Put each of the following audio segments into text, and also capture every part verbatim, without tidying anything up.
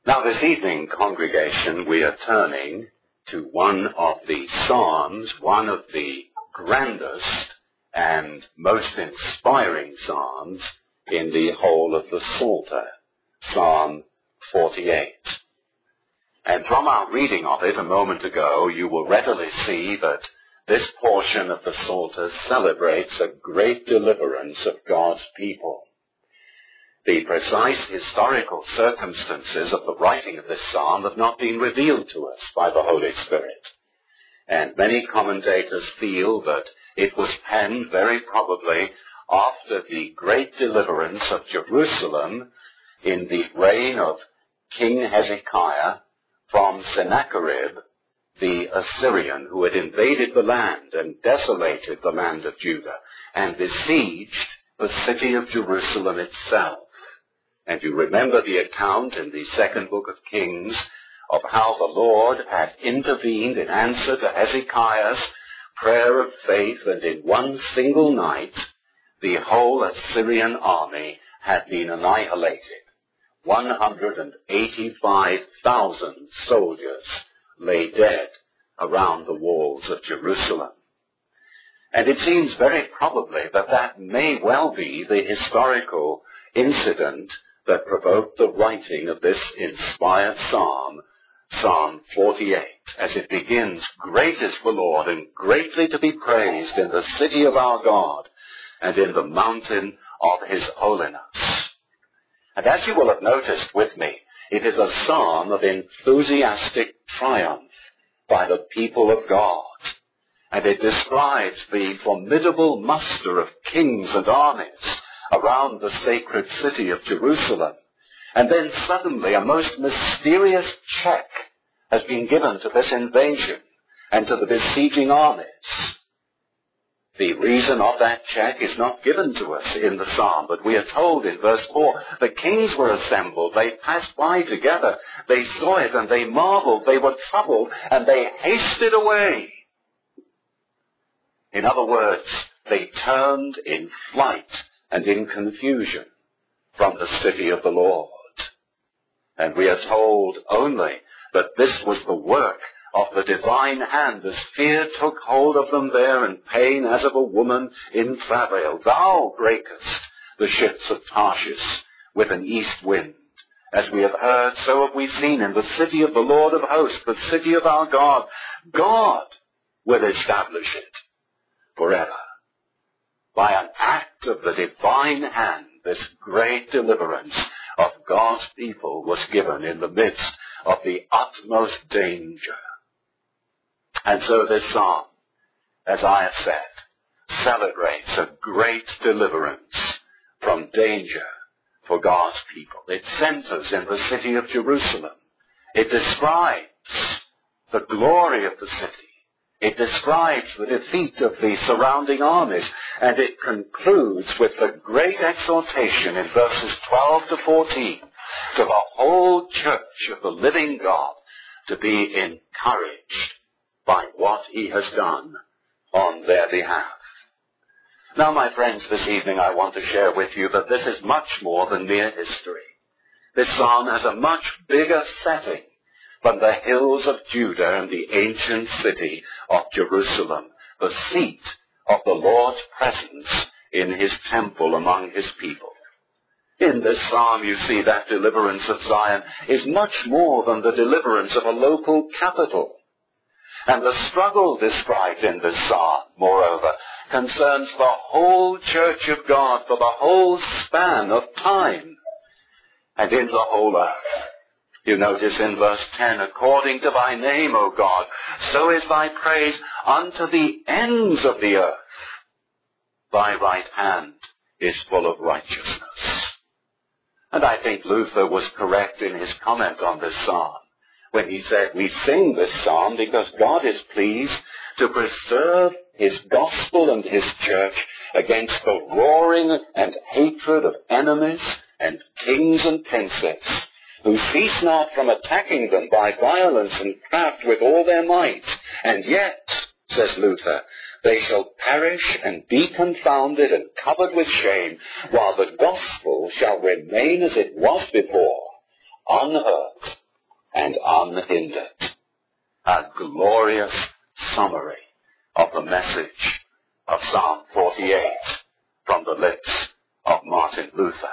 Now this evening, congregation, we are turning to one of the Psalms, one of the grandest and most inspiring Psalms in the whole of the Psalter, Psalm forty-eight. And from our reading of it a moment ago, you will readily see that this portion of the Psalter celebrates a great deliverance of God's people. The precise historical circumstances of the writing of this psalm have not been revealed to us by the Holy Spirit. And many commentators feel that it was penned very probably after the great deliverance of Jerusalem in the reign of King Hezekiah from Sennacherib, the Assyrian, who had invaded the land and desolated the land of Judah and besieged the city of Jerusalem itself. And you remember the account in the second book of Kings of how the Lord had intervened in answer to Hezekiah's prayer of faith, and in one single night the whole Assyrian army had been annihilated. one hundred eighty-five thousand soldiers lay dead around the walls of Jerusalem. And it seems very probably that that may well be the historical incident that provoked the writing of this inspired psalm, Psalm forty-eight, as it begins, "Great is the Lord, and greatly to be praised in the city of our God, and in the mountain of his holiness." And as you will have noticed with me, it is a psalm of enthusiastic triumph by the people of God. And it describes the formidable muster of kings and armies around the sacred city of Jerusalem. And then suddenly a most mysterious check has been given to this invasion and to the besieging armies. The reason of that check is not given to us in the psalm, but we are told in verse four, the kings were assembled, they passed by together, they saw it and they marveled, they were troubled, and they hasted away. In other words, they turned in flight and in confusion from the city of the Lord. And we are told only that this was the work of the divine hand, as fear took hold of them there, and pain as of a woman in travail. Thou breakest the ships of Tarshish with an east wind. As we have heard, so have we seen in the city of the Lord of hosts, the city of our God. God will establish it forever. By an act of the divine hand, this great deliverance of God's people was given in the midst of the utmost danger. And so this psalm, as I have said, celebrates a great deliverance from danger for God's people. It centers in the city of Jerusalem. It describes the glory of the city. It describes the defeat of the surrounding armies, and it concludes with the great exhortation in verses twelve to fourteen to the whole church of the living God to be encouraged by what he has done on their behalf. Now, my friends, this evening I want to share with you that this is much more than mere history. This psalm has a much bigger setting than the hills of Judah and the ancient city of Jerusalem, the seat of the Lord's presence in his temple among his people. In this psalm, you see that deliverance of Zion is much more than the deliverance of a local capital. And the struggle described in this psalm, moreover, concerns the whole church of God for the whole span of time and in the whole earth. You notice in verse ten, according to thy name, O God, so is thy praise unto the ends of the earth. Thy right hand is full of righteousness. And I think Luther was correct in his comment on this psalm when he said, we sing this psalm because God is pleased to preserve his gospel and his church against the roaring and hatred of enemies and kings and princes, who cease not from attacking them by violence and craft with all their might. And yet, says Luther, they shall perish and be confounded and covered with shame, while the gospel shall remain as it was before, unhurt and unhindered. A glorious summary of the message of Psalm forty-eight from the lips of Martin Luther.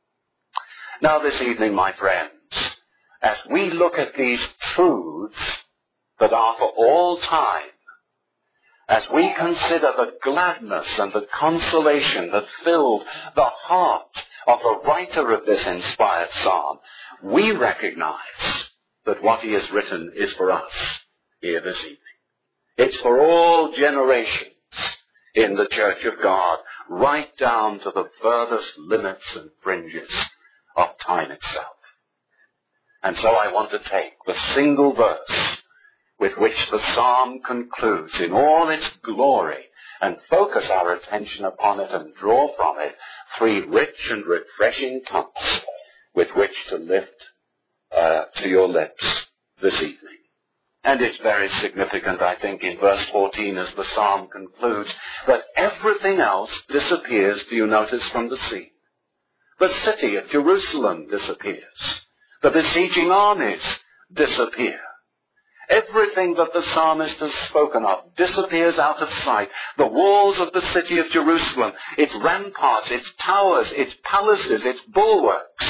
Now this evening, my friends, as we look at these truths that are for all time, as we consider the gladness and the consolation that filled the heart of the writer of this inspired psalm, we recognize that what he has written is for us here this evening. It's for all generations in the Church of God, right down to the furthest limits and fringes of time itself. And so I want to take the single verse with which the psalm concludes in all its glory and focus our attention upon it and draw from it three rich and refreshing cups with which to lift uh, to your lips this evening. And it's very significant, I think, in verse fourteen as the psalm concludes, that everything else disappears, do you notice, from the scene. The city of Jerusalem disappears. The besieging armies disappear. Everything that the psalmist has spoken of disappears out of sight. The walls of the city of Jerusalem, its ramparts, its towers, its palaces, its bulwarks.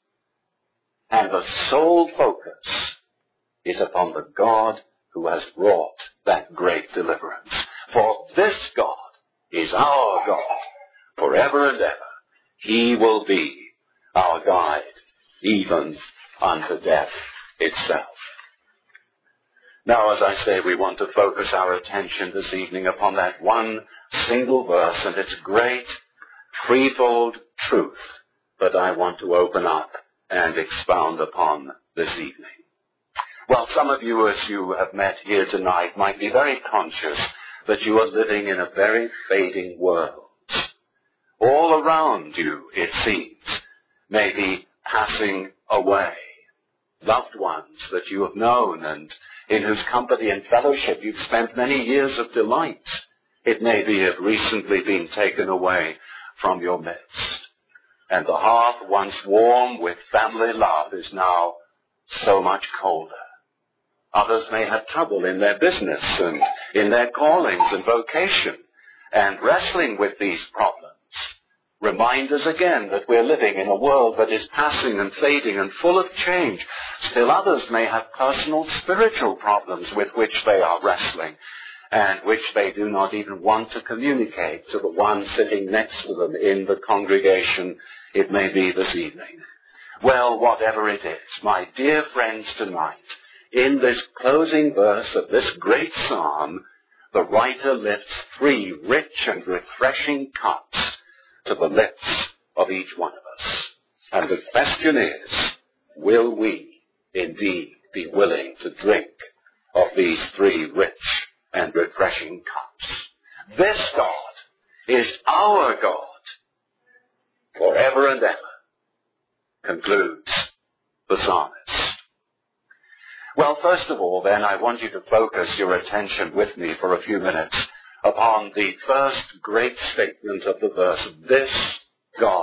And the sole focus is upon the God who has wrought that great deliverance. For this God is our God forever and ever. He will be our guide, even unto death itself. Now, as I say, we want to focus our attention this evening upon that one single verse and its great threefold truth that I want to open up and expound upon this evening. Well, some of you, as you have met here tonight, might be very conscious that you are living in a very fading world. All around you, it seems, may be passing away. Loved ones that you have known and in whose company and fellowship you've spent many years of delight, it may be have recently been taken away from your midst. And the hearth, once warm with family love, is now so much colder. Others may have trouble in their business and in their callings and vocation, and wrestling with these problems remind us again that we're living in a world that is passing and fading and full of change. Still others may have personal spiritual problems with which they are wrestling, and which they do not even want to communicate to the one sitting next to them in the congregation, it may be this evening. Well, whatever it is, my dear friends, tonight, in this closing verse of this great psalm, the writer lifts three rich and refreshing cups to the lips of each one of us. And the question is, will we indeed be willing to drink of these three rich and refreshing cups? This God is our God forever and ever, concludes the psalmist. Well, first of all, then, I want you to focus your attention with me for a few minutes upon the first great statement of the verse, this God.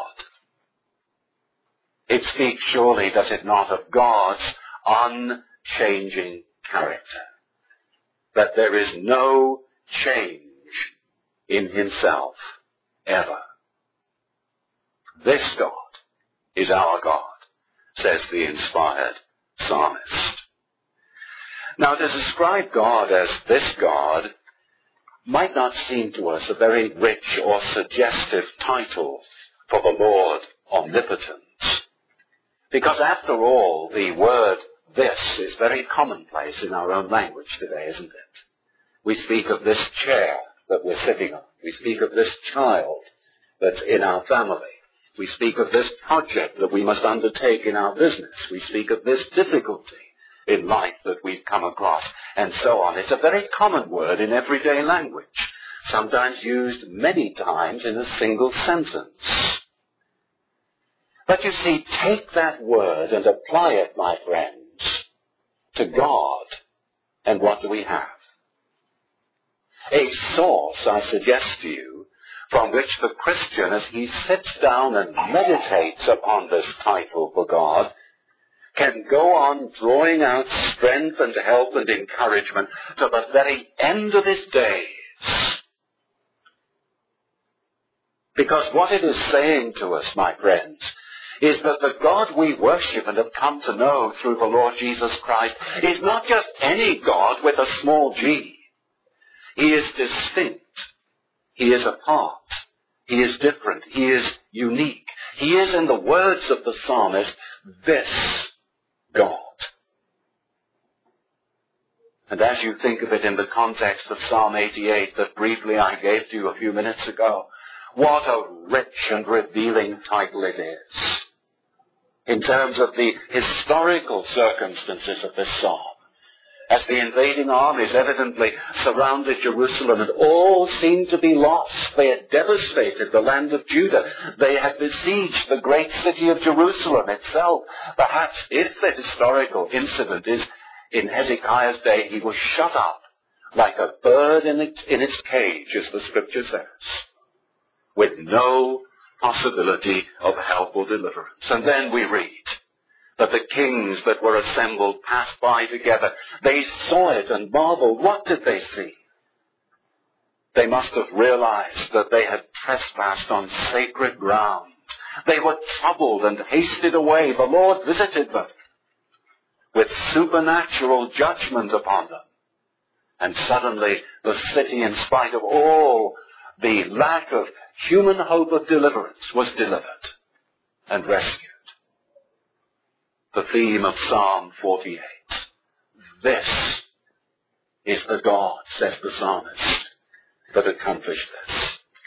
It speaks surely, does it not, of God's unchanging character. That there is no change in himself, ever. This God is our God, says the inspired psalmist. Now, to describe God as this God might not seem to us a very rich or suggestive title for the Lord Omnipotent. Because after all, the word this is very commonplace in our own language today, isn't it? We speak of this chair that we're sitting on. We speak of this child that's in our family. We speak of this project that we must undertake in our business. We speak of this difficulty in life that we've come across, and so on. It's a very common word in everyday language, sometimes used many times in a single sentence. But you see, take that word and apply it, my friends, to God, and what do we have? A source, I suggest to you, from which the Christian, as he sits down and meditates upon this title for God, can go on drawing out strength and help and encouragement to the very end of his days. Because what it is saying to us, my friends, is that the God we worship and have come to know through the Lord Jesus Christ is not just any God with a small g. He is distinct. He is apart. He is different. He is unique. He is, in the words of the psalmist, this God. And as you think of it in the context of Psalm eighty-eight that briefly I gave to you a few minutes ago, what a rich and revealing title it is in terms of the historical circumstances of this psalm. As the invading armies evidently surrounded Jerusalem and all seemed to be lost. They had devastated the land of Judah. They had besieged the great city of Jerusalem itself. Perhaps if the historical incident is in Hezekiah's day, he was shut up like a bird in its, in its cage, as the scripture says, with no possibility of help or deliverance. And then we read that the kings that were assembled passed by together. They saw it and marveled. What did they see? They must have realized that they had trespassed on sacred ground. They were troubled and hasted away. The Lord visited them with supernatural judgment upon them. And suddenly the city, in spite of all the lack of human hope of deliverance, was delivered and rescued. The theme of Psalm forty-eight. This is the God, says the psalmist, that accomplished this.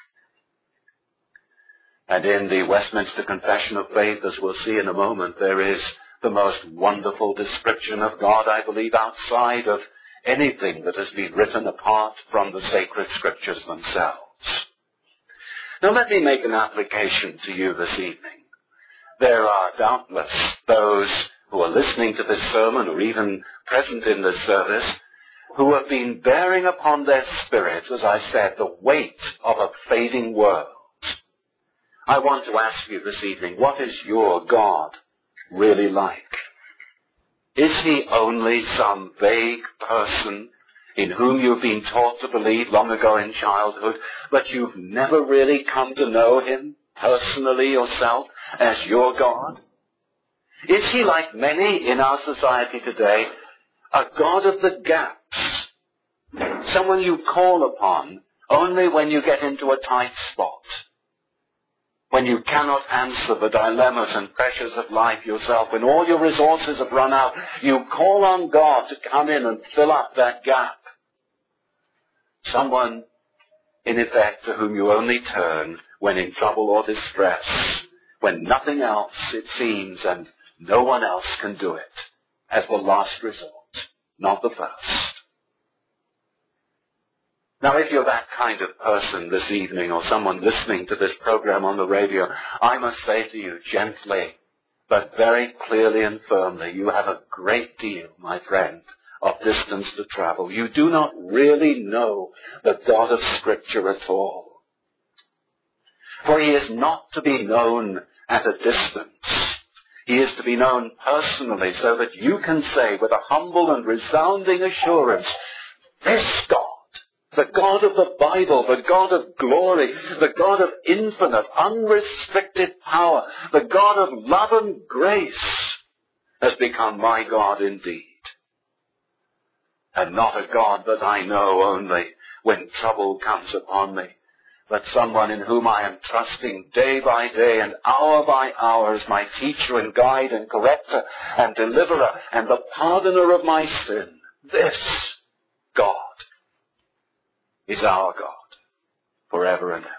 And in the Westminster Confession of Faith, as we'll see in a moment, there is the most wonderful description of God, I believe, outside of anything that has been written apart from the sacred scriptures themselves. Now let me make an application to you this evening. There are doubtless those who are listening to this sermon or even present in this service who have been bearing upon their spirit, as I said, the weight of a fading world. I want to ask you this evening, what is your God really like? Is he only some vague person in whom you've been taught to believe long ago in childhood, but you've never really come to know him personally yourself as your God? Is he, like many in our society today, a God of the gaps? Someone you call upon only when you get into a tight spot, when you cannot answer the dilemmas and pressures of life yourself, when all your resources have run out, you call on God to come in and fill up that gap. Someone, in effect, to whom you only turn when in trouble or distress, when nothing else, it seems, and no one else can do it, as the last resort, not the first. Now, if you're that kind of person this evening, or someone listening to this program on the radio, I must say to you gently, but very clearly and firmly, you have a great deal, my friend, of distance to travel. You do not really know the God of Scripture at all. For he is not to be known at a distance. He is to be known personally, so that you can say with a humble and resounding assurance, this God, the God of the Bible, the God of glory, the God of infinite, unrestricted power, the God of love and grace, has become my God indeed. And not a God that I know only when trouble comes upon me, but someone in whom I am trusting day by day and hour by hour as my teacher and guide and corrector and deliverer and the pardoner of my sin. This God is our God forever and ever.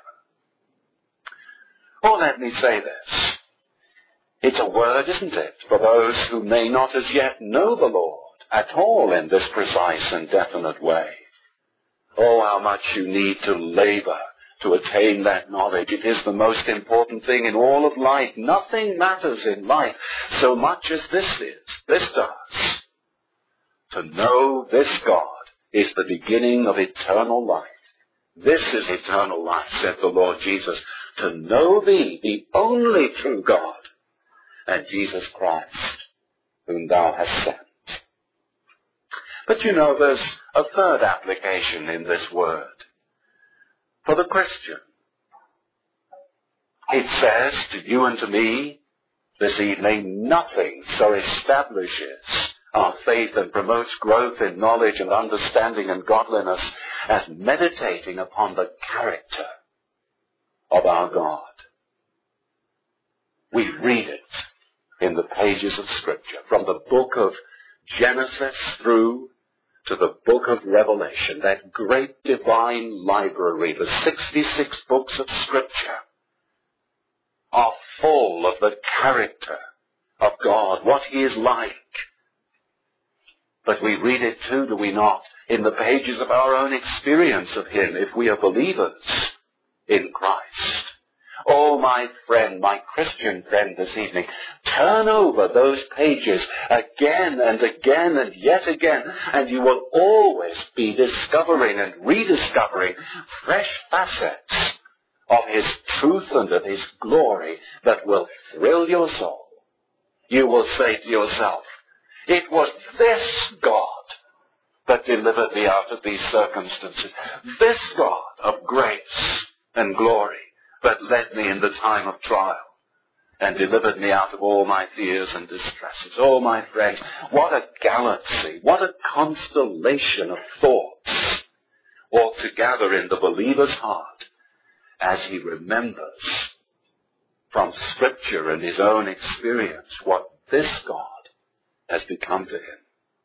Or let me say this. It's a word, isn't it, for those who may not as yet know the Lord at all in this precise and definite way. Oh, how much you need to labor to attain that knowledge. It is the most important thing in all of life. Nothing matters in life so much as this is. This does. To know this God is the beginning of eternal life. This is eternal life, said the Lord Jesus, to know thee, the only true God, and Jesus Christ, whom thou hast sent. But you know, there's a third application in this word. For the Christian, it says to you and to me this evening, nothing so establishes our faith and promotes growth in knowledge and understanding and godliness as meditating upon the character of our God. We read it in the pages of Scripture, from the book of Genesis through to the book of Revelation, that great divine library, the sixty-six books of Scripture, are full of the character of God, what He is like. But we read it too, do we not, in the pages of our own experience of Him, if we are believers in Christ. Oh, my friend, my Christian friend this evening, turn over those pages again and again and yet again, and you will always be discovering and rediscovering fresh facets of His truth and of His glory that will thrill your soul. You will say to yourself, it was this God that delivered me out of these circumstances, this God of grace and glory that led me in the time of trial and delivered me out of all my fears and distresses. Oh, my friends, what a galaxy, what a constellation of thoughts ought to gather in the believer's heart as he remembers from Scripture and his own experience what this God has become to him.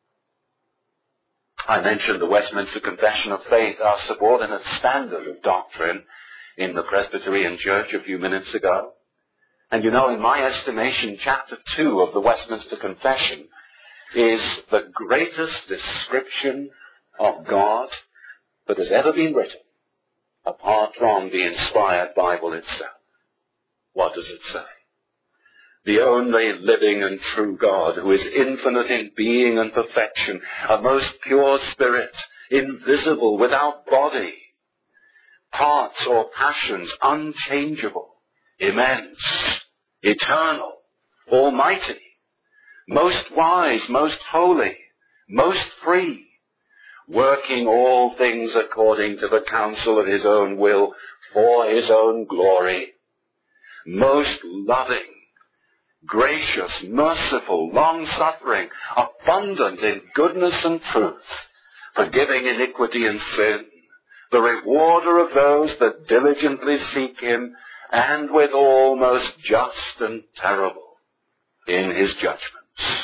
I mentioned the Westminster Confession of Faith, our subordinate standard of doctrine in the Presbyterian Church a few minutes ago. And you know, in my estimation, chapter two of the Westminster Confession is the greatest description of God that has ever been written, apart from the inspired Bible itself. What does it say? The only living and true God, who is infinite in being and perfection, a most pure spirit, invisible, without body, parts or passions, unchangeable, immense, eternal, almighty, most wise, most holy, most free, working all things according to the counsel of His own will for His own glory, most loving, gracious, merciful, long-suffering, abundant in goodness and truth, forgiving iniquity and sin, the rewarder of those that diligently seek Him, and withal most just and terrible in His judgments.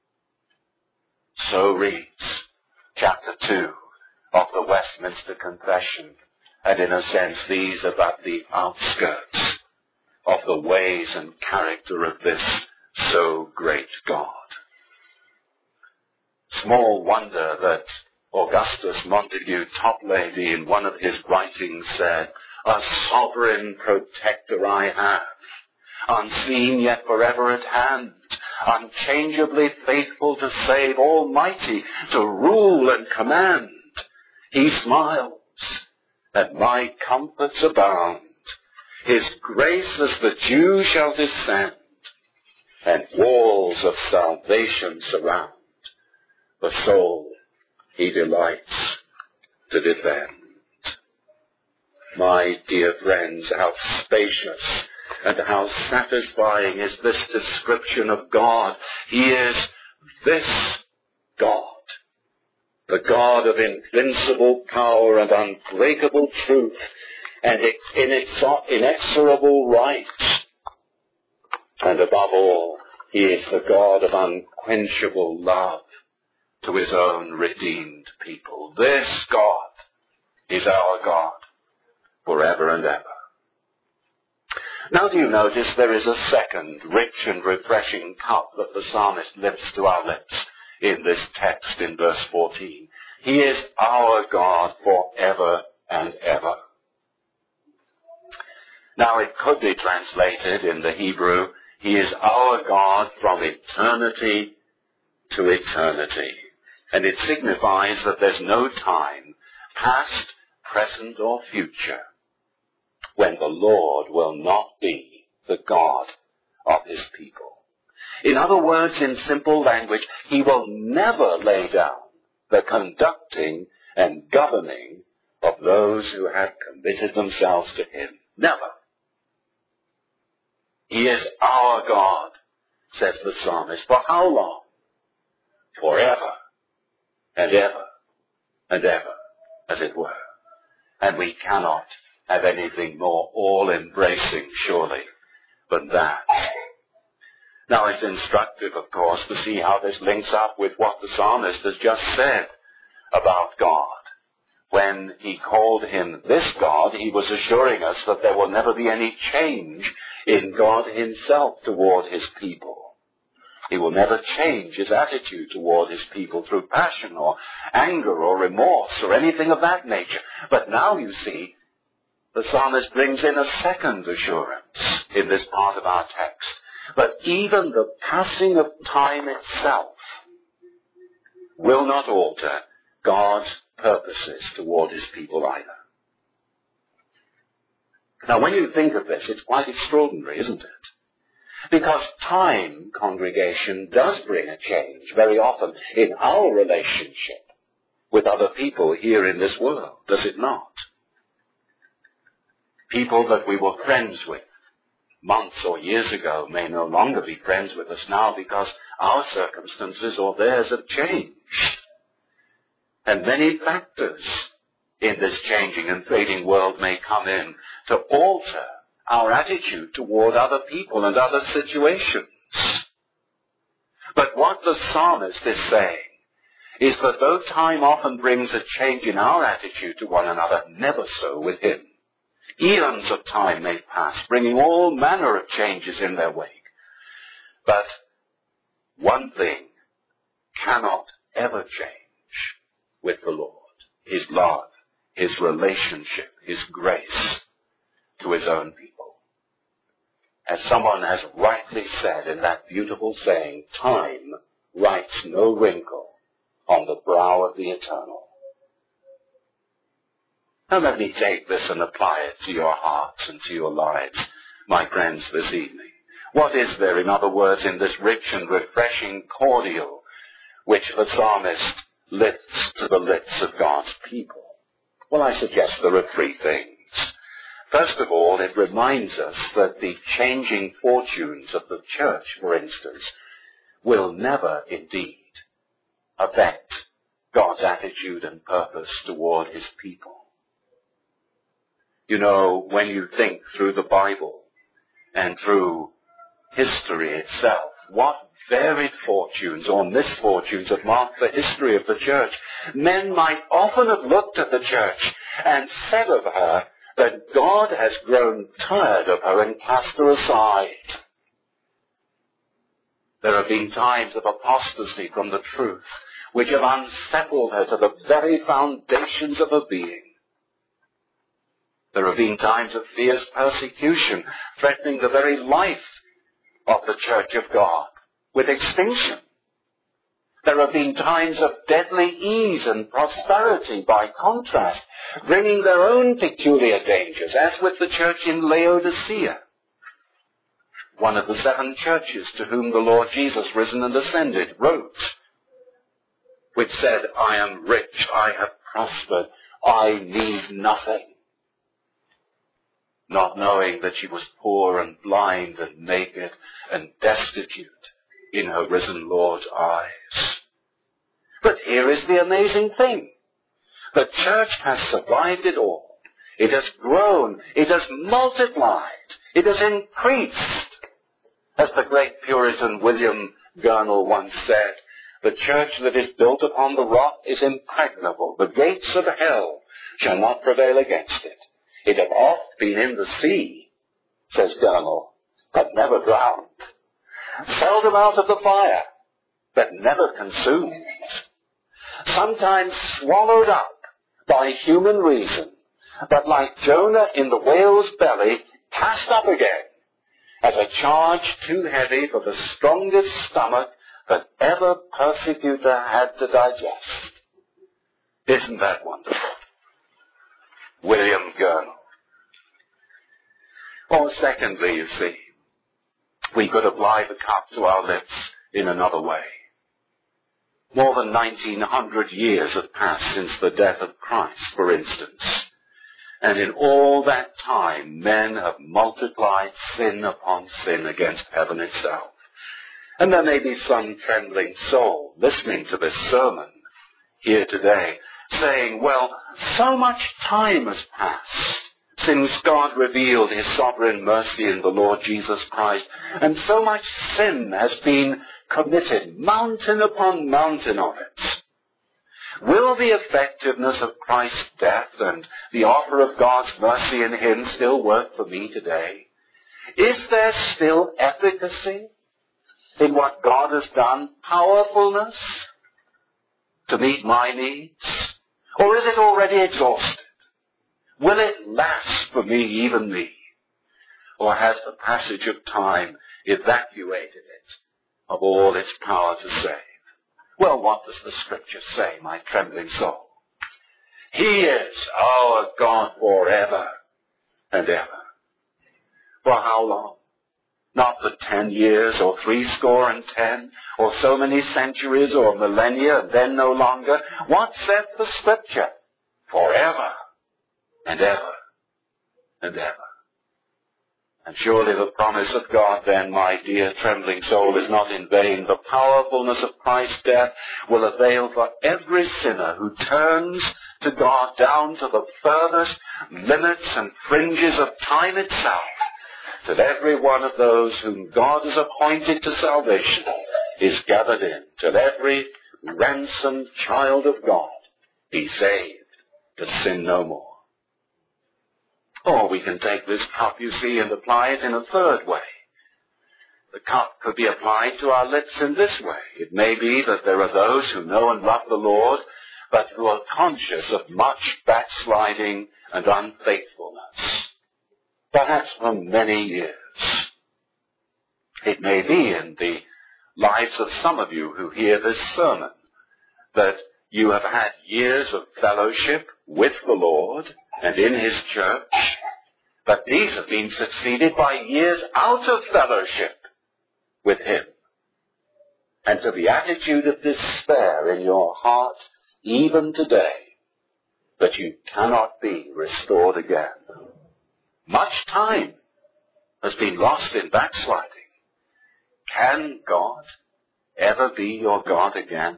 So reads chapter two of the Westminster Confession, and in a sense these are but the outskirts of the ways and character of this so great God. Small wonder that Augustus Montague Toplady in one of his writings said, a sovereign protector I have, unseen yet forever at hand, unchangeably faithful to save, almighty to rule and command. He smiles, and my comforts abound. His grace as the dew shall descend, and walls of salvation surround the soul He delights to defend. My dear friends, how spacious and how satisfying is this description of God. He is this God, the God of invincible power and unbreakable truth, and inexorable right. And above all, He is the God of unquenchable love to His own redeemed people. This God is our God forever and ever. Now do you notice there is a second rich and refreshing cup that the psalmist lifts to our lips in this text in verse fourteen. He is our God forever and ever. Now it could be translated in the Hebrew, He is our God from eternity to eternity. And it signifies that there's no time, past, present, or future, when the Lord will not be the God of His people. In other words, in simple language, he will never lay down the conducting and governing of those who have committed themselves to him. Never. He is our God, says the psalmist. For how long? Forever and ever and ever, as it were. And we cannot have anything more all-embracing, surely, than that. Now, it's instructive, of course, to see how this links up with what the psalmist has just said about God. When he called him this God, he was assuring us that there will never be any change in God himself toward his people. He will never change his attitude toward his people through passion or anger or remorse or anything of that nature. But now, you see, the psalmist brings in a second assurance in this part of our text. But even the passing of time itself will not alter God's purposes toward his people either. Now, when you think of this, it's quite extraordinary, isn't it? Because time, congregation, does bring a change very often in our relationship with other people here in this world, does it not? People that we were friends with months or years ago may no longer be friends with us now because our circumstances or theirs have changed. And many factors in this changing and fading world may come in to alter our attitude toward other people and other situations. But what the psalmist is saying is that though time often brings a change in our attitude to one another, never so with him. Eons of time may pass, bringing all manner of changes in their wake. But one thing cannot ever change with the Lord: his love, his relationship, his grace to his own people. As someone has rightly said in that beautiful saying, time writes no wrinkle on the brow of the eternal. Now let me take this and apply it to your hearts and to your lives, my friends, this evening. What is there, in other words, in this rich and refreshing cordial which the psalmist lifts to the lips of God's people? Well, I suggest there are three things. First of all, it reminds us that the changing fortunes of the church, for instance, will never indeed affect God's attitude and purpose toward his people. You know, when you think through the Bible and through history itself, what varied fortunes or misfortunes have marked the history of the church. Men might often have looked at the church and said of her that God has grown tired of her and cast her aside. There have been times of apostasy from the truth which have unsettled her to the very foundations of her being. There have been times of fierce persecution threatening the very life of the Church of God with extinction. There have been times of deadly ease and prosperity, by contrast, bringing their own peculiar dangers, as with the church in Laodicea, one of the seven churches to whom the Lord Jesus, risen and ascended, wrote, which said, I am rich, I have prospered, I need nothing. Not knowing that she was poor and blind and naked and destitute in her risen Lord's eyes. But here is the amazing thing. The church has survived it all. It has grown. It has multiplied. It has increased. As the great Puritan William Gurnall once said, the church that is built upon the rock is impregnable. The gates of hell shall not prevail against it. It hath oft been in the sea, says Gurnall, but never drowned. Seldom out of the fire, but never consumed. Sometimes swallowed up by human reason, but like Jonah in the whale's belly, cast up again as a charge too heavy for the strongest stomach that ever persecutor had to digest. Isn't that wonderful? William Gurnall. Or secondly, you see, We could apply the cup to our lips in another way. More than nineteen hundred years have passed since the death of Christ, for instance. And in all that time, men have multiplied sin upon sin against heaven itself. And there may be some trembling soul listening to this sermon here today, saying, well, so much time has passed since God revealed his sovereign mercy in the Lord Jesus Christ, and so much sin has been committed, mountain upon mountain of it. Will the effectiveness of Christ's death and the offer of God's mercy in him still work for me today? Is there still efficacy in what God has done, powerfulness to meet my needs? Or is it already exhausted? Will it last for me, even me? Or has the passage of time evacuated it of all its power to save? Well, what does the Scripture say, my trembling soul? He is our God forever and ever. For how long? Not for ten years, or threescore and ten, or so many centuries, or millennia, and then no longer. What saith the Scripture? Forever and ever and ever. And surely the promise of God then, my dear trembling soul, is not in vain. The powerfulness of Christ's death will avail for every sinner who turns to God down to the furthest limits and fringes of time itself, till every one of those whom God has appointed to salvation is gathered in, till every ransomed child of God be saved to sin no more. Or we can take this cup, you see, and apply it in a third way. The cup could be applied to our lips in this way. It may be that there are those who know and love the Lord, but who are conscious of much backsliding and unfaithfulness, perhaps for many years. It may be in the lives of some of you who hear this sermon that you have had years of fellowship with the Lord and in his church, but these have been succeeded by years out of fellowship with him. And to the attitude of despair in your heart, even today, that you cannot be restored again. Much time has been lost in backsliding. Can God ever be your God again?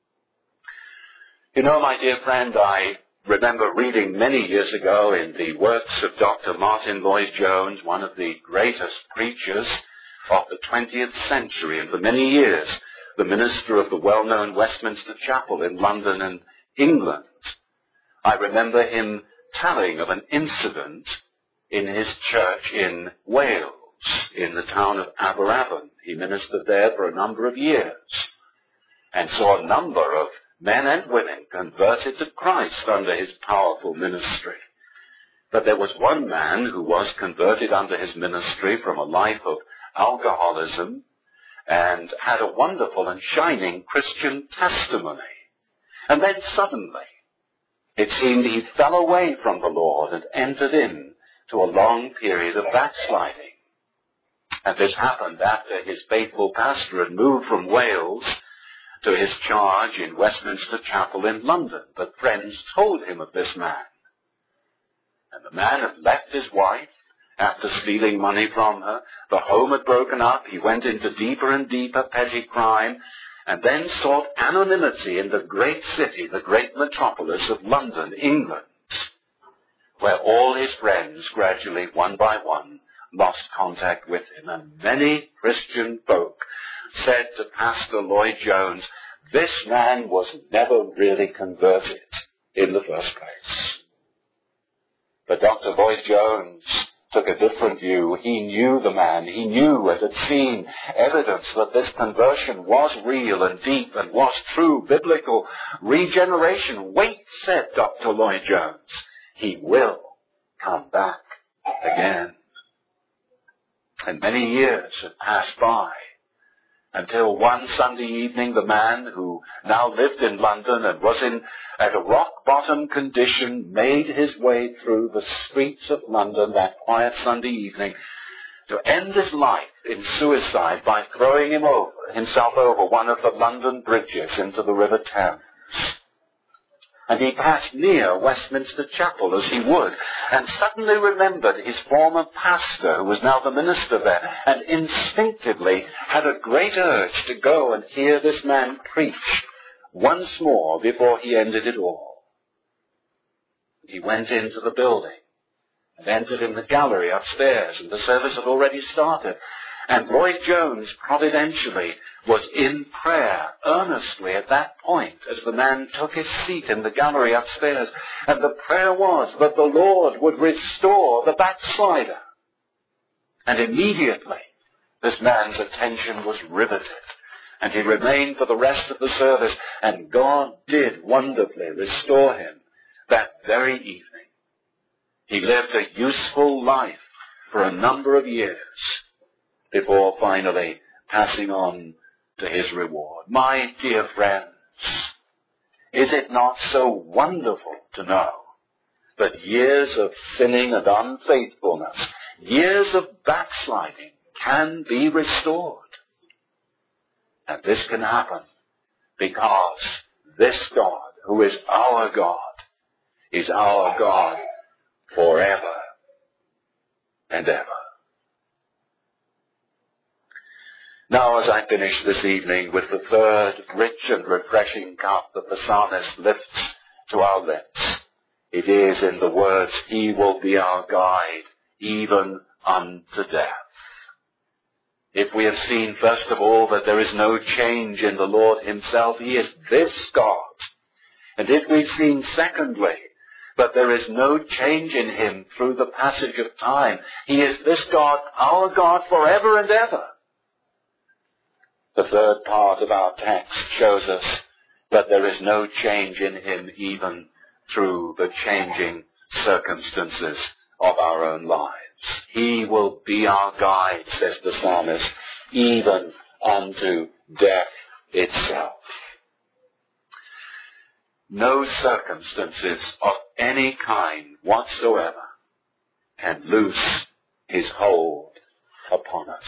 You know, my dear friend, I remember reading many years ago in the works of Doctor Martin Lloyd-Jones, one of the greatest preachers of the twentieth century, and for many years the minister of the well-known Westminster Chapel in London and England. I remember him telling of an incident in his church in Wales, in the town of Aberavon. He ministered there for a number of years and saw a number of men and women converted to Christ under his powerful ministry. But there was one man who was converted under his ministry from a life of alcoholism and had a wonderful and shining Christian testimony. And then suddenly, it seemed he fell away from the Lord and entered in to a long period of backsliding. And this happened after his faithful pastor had moved from Wales to his charge in Westminster Chapel in London. But friends told him of this man. And the man had left his wife after stealing money from her. The home had broken up. He went into deeper and deeper petty crime, and then sought anonymity in the great city, the great metropolis of London, England, where all his friends gradually, one by one, lost contact with him. And many Christian folk said to Pastor Lloyd-Jones, this man was never really converted in the first place. But Doctor Lloyd-Jones took a different view. He knew the man. He knew and had seen evidence that this conversion was real and deep and was true biblical regeneration. Wait, said Doctor Lloyd-Jones, he will come back again. And many years had passed by until one Sunday evening the man who now lived in London and was in at a rock-bottom condition made his way through the streets of London that quiet Sunday evening to end his life in suicide by throwing him over, himself over one of the London bridges into the River Thames. And he passed near Westminster Chapel as he would, and suddenly remembered his former pastor, who was now the minister there, and instinctively had a great urge to go and hear this man preach once more before he ended it all. He went into the building and entered in the gallery upstairs, and the service had already started. And Lloyd Jones providentially was in prayer earnestly at that point as the man took his seat in the gallery upstairs. And the prayer was that the Lord would restore the backslider. And immediately this man's attention was riveted, and he remained for the rest of the service, and God did wonderfully restore him that very evening. He lived a useful life for a number of years before finally passing on to his reward. My dear friends, is it not so wonderful to know that years of sinning and unfaithfulness, years of backsliding, can be restored? And this can happen because this God, who is our God, is our God forever and ever. Now, as I finish this evening with the third rich and refreshing cup that the psalmist lifts to our lips, it is in the words, "He will be our guide, even unto death." If we have seen, first of all, that there is no change in the Lord himself, he is this God. And if we've seen, secondly, that there is no change in him through the passage of time, he is this God, our God forever and ever. The third part of our text shows us that there is no change in him even through the changing circumstances of our own lives. He will be our guide, says the psalmist, even unto death itself. No circumstances of any kind whatsoever can loose his hold upon us.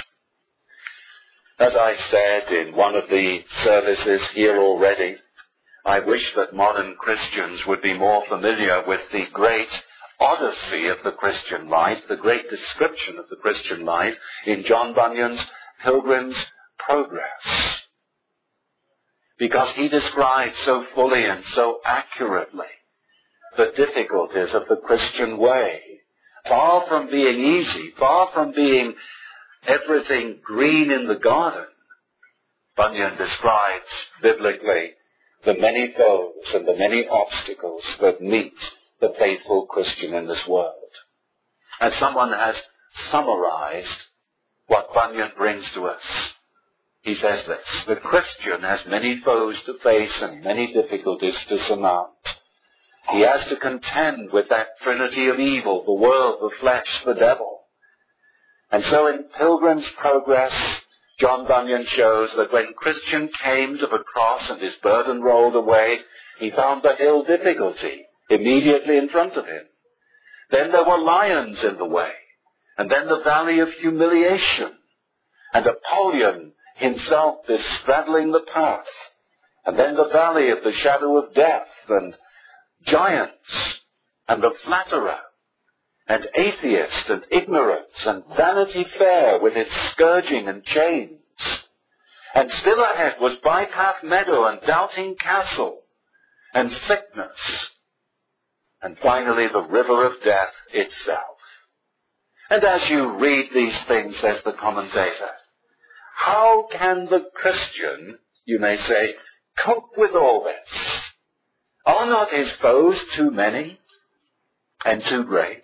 As I said in one of the services here already, I wish that modern Christians would be more familiar with the great odyssey of the Christian life, the great description of the Christian life in John Bunyan's Pilgrim's Progress. Because he describes so fully and so accurately the difficulties of the Christian way. Far from being easy, far from being everything green in the garden, Bunyan describes biblically the many foes and the many obstacles that meet the faithful Christian in this world. And someone has summarized what Bunyan brings to us. He says this: the Christian has many foes to face and many difficulties to surmount. He has to contend with that trinity of evil, the world, the flesh, the devil. And so in Pilgrim's Progress, John Bunyan shows that when Christian came to the cross and his burden rolled away, he found the hill Difficulty immediately in front of him. Then there were lions in the way, and then the valley of humiliation, and Apollyon himself bestraddling the path, and then the valley of the shadow of death, and giants, and the flatterer, and atheist, and ignorance, and Vanity Fair with its scourging and chains. And still ahead was Bypath Meadow and Doubting Castle, and sickness, and finally the river of death itself. And as you read these things, says the commentator, how can the Christian, you may say, cope with all this? Are not his foes too many and too great?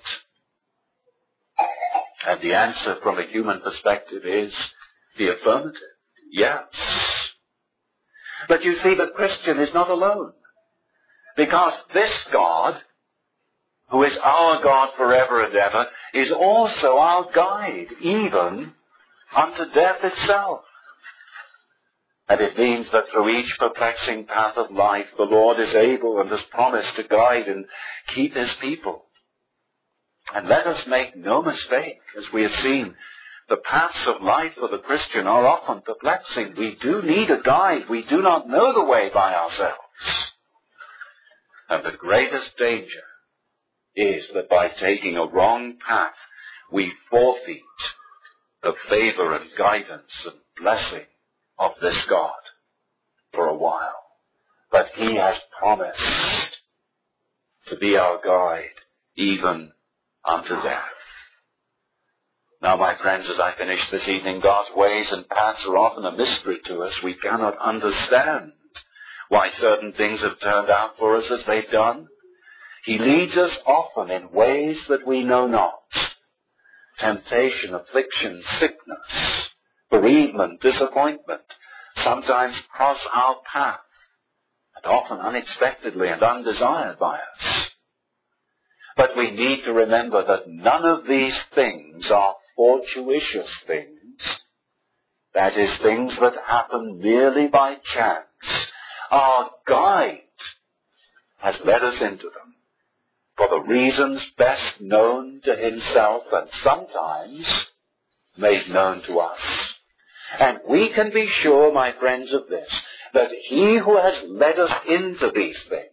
And the answer from a human perspective is the affirmative. Yes. But you see, the Christian is not alone. Because this God, who is our God forever and ever, is also our guide, even unto death itself. And it means that through each perplexing path of life, the Lord is able and has promised to guide and keep his people. And let us make no mistake, as we have seen, the paths of life for the Christian are often perplexing. We do need a guide. We do not know the way by ourselves. And the greatest danger is that by taking a wrong path, we forfeit the favor and guidance and blessing of this God for a while. But he has promised to be our guide even unto death. Now, my friends, as I finish this evening, God's ways and paths are often a mystery to us. We cannot understand why certain things have turned out for us as they've done. He leads us often in ways that we know not. Temptation, affliction, sickness, bereavement, disappointment sometimes cross our path, and often unexpectedly and undesired by us. But we need to remember that none of these things are fortuitous things. That is, things that happen merely by chance. Our guide has led us into them for the reasons best known to himself and sometimes made known to us. And we can be sure, my friends, of this, that he who has led us into these things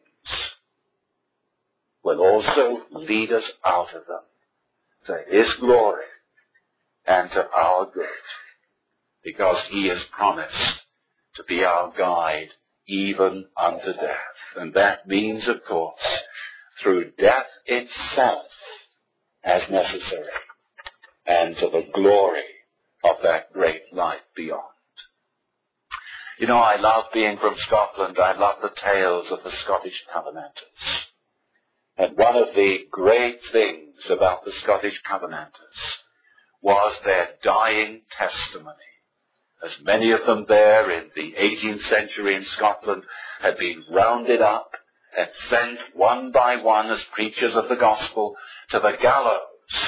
will also lead us out of them to his glory and to our good, because he has promised to be our guide even unto death. And that means, of course, through death itself as necessary, and to the glory of that great life beyond. You know, I love being from Scotland. I love the tales of the Scottish Covenanters. And one of the great things about the Scottish Covenanters was their dying testimony. As many of them there in the eighteenth century in Scotland had been rounded up and sent one by one as preachers of the gospel to the gallows.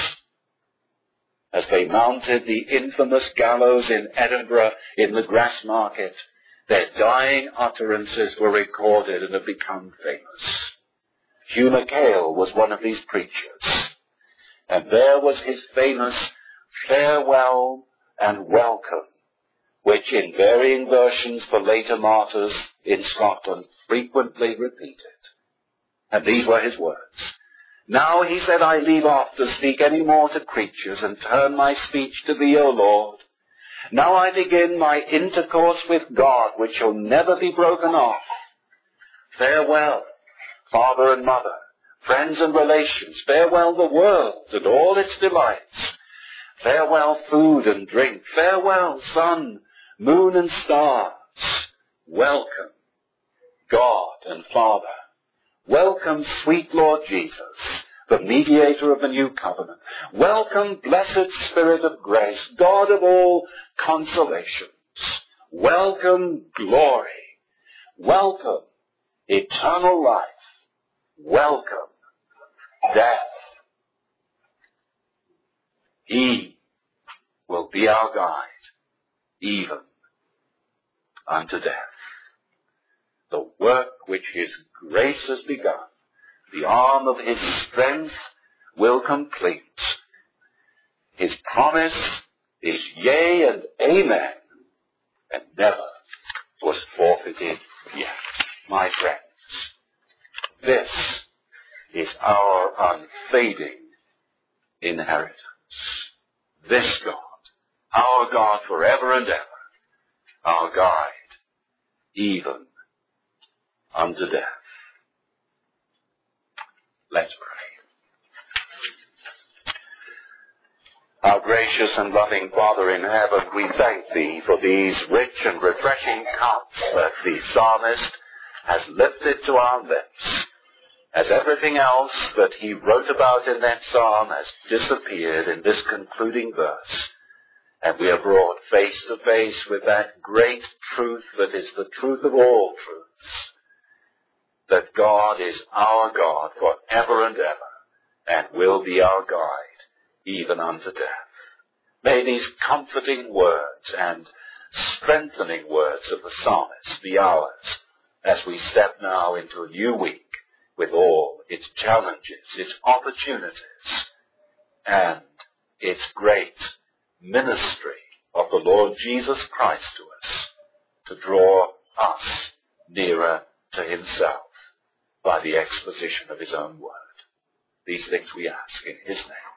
As they mounted the infamous gallows in Edinburgh in the Grassmarket, their dying utterances were recorded and have become famous. Hugh MacHale was one of these preachers, and there was his famous farewell and welcome, which in varying versions for later martyrs in Scotland frequently repeated. And these were his words. Now, he said, I leave off to speak any more to creatures and turn my speech to thee, O Lord. Now I begin my intercourse with God, which shall never be broken off. Farewell, father and mother, friends and relations. Farewell the world and all its delights. Farewell food and drink. Farewell sun, moon and stars. Welcome, God and Father. Welcome, sweet Lord Jesus, the mediator of the new covenant. Welcome, blessed Spirit of grace, God of all consolations. Welcome, glory. Welcome, eternal life. Welcome, death. He will be our guide, even unto death. The work which his grace has begun, the arm of his strength will complete. His promise is yea and amen, and never was forfeited yet. My friends, this is our unfading inheritance. This God, our God forever and ever, our guide, even unto death. Let's pray. Our gracious and loving Father in heaven, we thank thee for these rich and refreshing cups that the psalmist has lifted to our lips, as everything else that he wrote about in that psalm has disappeared in this concluding verse, and we are brought face to face with that great truth that is the truth of all truths, that God is our God forever and ever, and will be our guide even unto death. May these comforting words and strengthening words of the psalmist be ours as we step now into a new week with all its challenges, its opportunities, and its great ministry of the Lord Jesus Christ to us, to draw us nearer to himself by the exposition of his own word. These things we ask in his name.